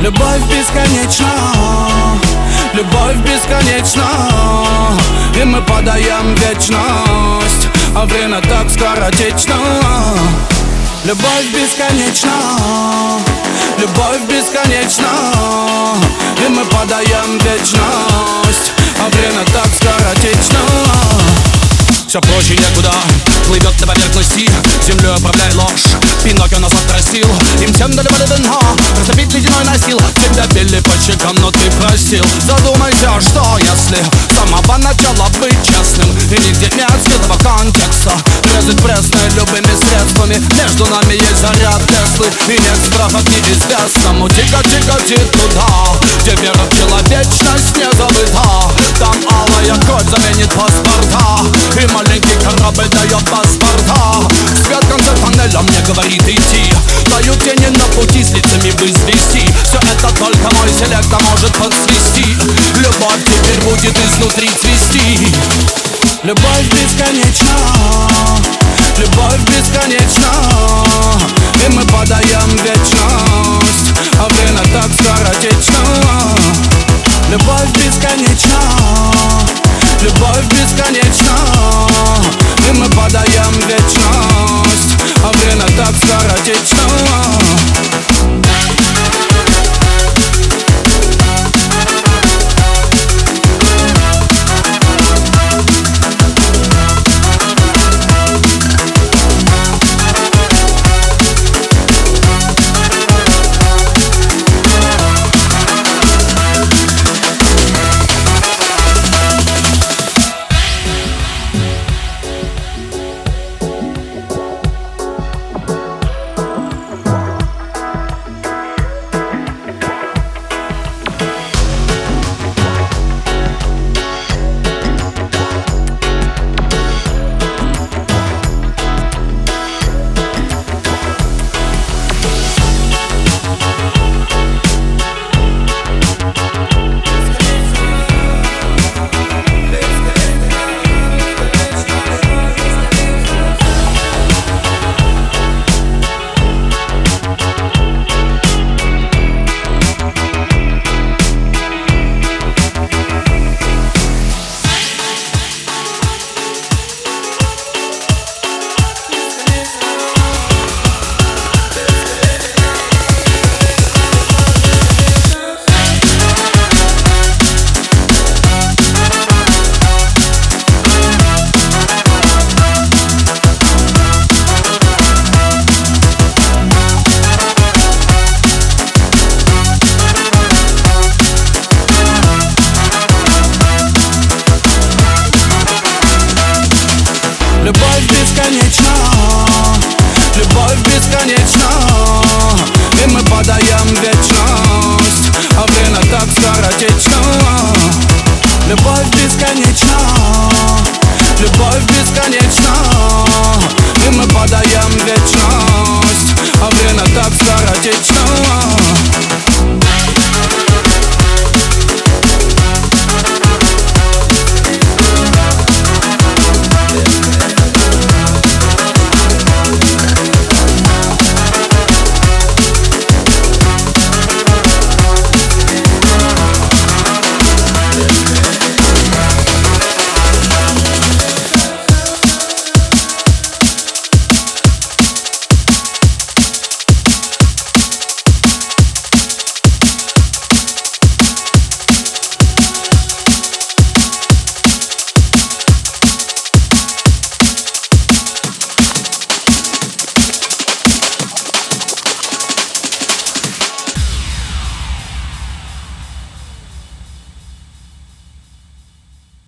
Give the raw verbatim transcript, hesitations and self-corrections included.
Любовь бесконечна, любовь бесконечна, и мы подаем вечность, а время так скоротечно. Любовь бесконечна, любовь бесконечна, и мы подаем вечность, а время так скоротечно. Все проще некуда, плывет на поверхности, землей управляет ложь. Пиноккио нас отрастил, им всем дали воды дна, растопить ледяной настил. Тебя били по щекам, но ты простил. Задумайся, что если с самого начала быть честным, и нигде нет скрытого контекста, резать пресной любыми средствами. Между нами есть заряд Теслы, и нет страха к неизвестному. Тихо-тихо-ти туда, где вера в человечность не забыта. Там алая кровь заменит паспорта, и маленький корабль дает паспорта. Свет в конце тоннеля мне говорит идти, дают тени на пути с лицами возвести. Все это только мой селектор может подсвести. Любовь теперь будет изнутри цвести. Любовь бесконечна, любовь бесконечна, и мы подаем ведь